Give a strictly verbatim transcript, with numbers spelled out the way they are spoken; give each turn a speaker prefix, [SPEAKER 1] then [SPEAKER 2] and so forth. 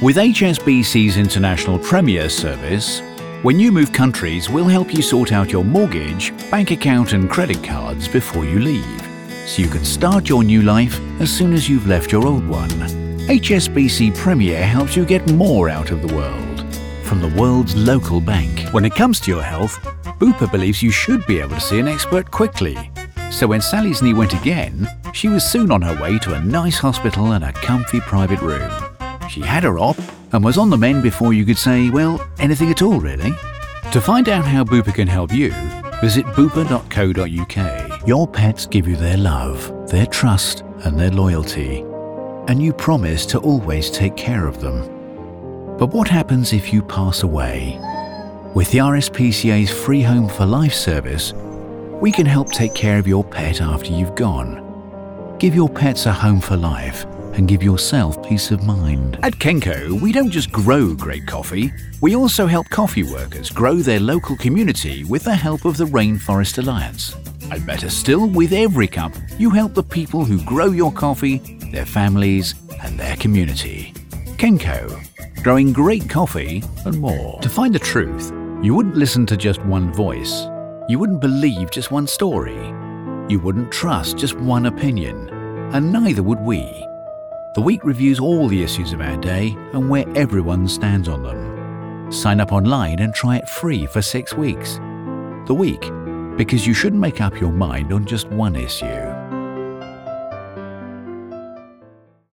[SPEAKER 1] With H S B C's International Premier service, when you move countries, we'll help you sort out your mortgage, bank account and credit cards before you leave, so you can start your new life as soon as you've left your old one. H S B C Premier helps you get more out of the world, from the world's local bank. When it comes to your health, Bupa believes you should be able to see an expert quickly. So when Sally's knee went again, she was soon on her way to a nice hospital and a comfy private room. She had her op and was on the mend before you could say, well, anything at all really. To find out how Bupa can help you, visit bupa dot co dot U K. Your pets give you their love, their trust and their loyalty, and you promise to always take care of them. But what happens if you pass away? With the R S P C A's Free Home for Life service, we can help take care of your pet after you've gone. Give your pets a home for life and give yourself peace of mind. At Kenco, we don't just grow great coffee, we also help coffee workers grow their local community with the help of the Rainforest Alliance. And better still, with every cup, you help the people who grow your coffee, their families, and their community. Kenco, growing great coffee and more. To find the truth, you wouldn't listen to just one voice. You wouldn't believe just one story. You wouldn't trust just one opinion. And neither would we. The Week reviews all the issues of our day and where everyone stands on them. Sign up online and try it free for six weeks. The Week, because you shouldn't make up your mind on just one issue.